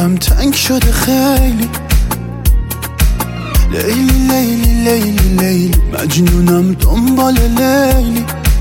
دلم تنگ شده خیلی. لیلی لیلی لیلی لیلی مجنونم دنبال لیلی.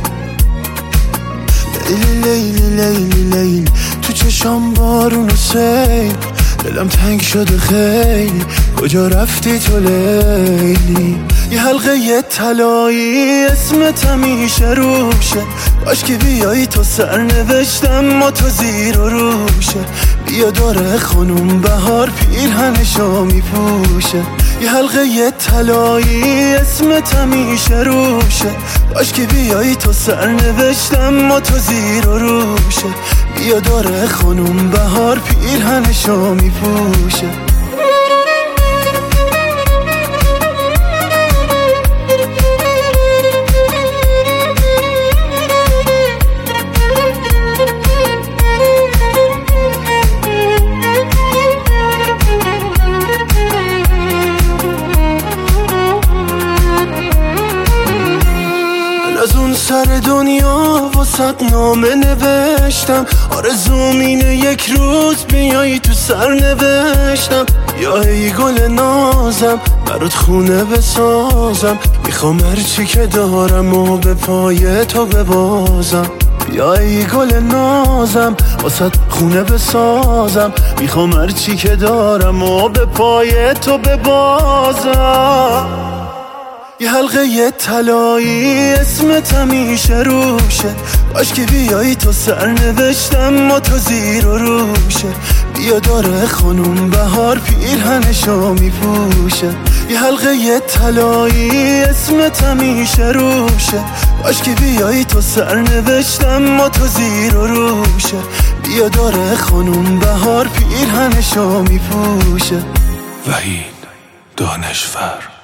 لیلی لیلی لیلی لیلی تو چشام بارون و سیل. دلم تنگ شده خیلی، کجا رفتی تو لیلی؟ یه حلقه طلایی اسمت همیشه روشه، باش که بیایی تو سرنوشتم ما تو زیر و روشه. بیا داره خانوم بهار پیرهنشو میپوشه. یه حلقه طلایی اسمت همیشه روشه، باش که بیایی تو سرنوشتم ما تو زیر و روشه. بیا داره خانوم بهار پیرهنشو میپوشه. از اون سر دنیا واسط نامه نوشتم، آرزوم اینه یک روز بیایی تو سر نوشتم. یا ای گل نازم برات خونه بسازم، میخوام هرچی که دارم و به پای تو ببازم. یا ای گل نازم واسط خونه بسازم، میخوام هرچی که دارم و به پای تو ببازم. یه حلقه طلایی اسمت همیشه روشه، باش که بیایی تو سرنوشتم ما تو زیر و روشه. بیا داره خانوم بهار پیرهنشو میپوشه. یه حلقه طلایی اسمت همیشه روشه، باش که بیایی تو سرنوشتم ما تو زیر و روشه. بیا داره خانوم بهار پیرهنشو میپوشه. وحید دانشور.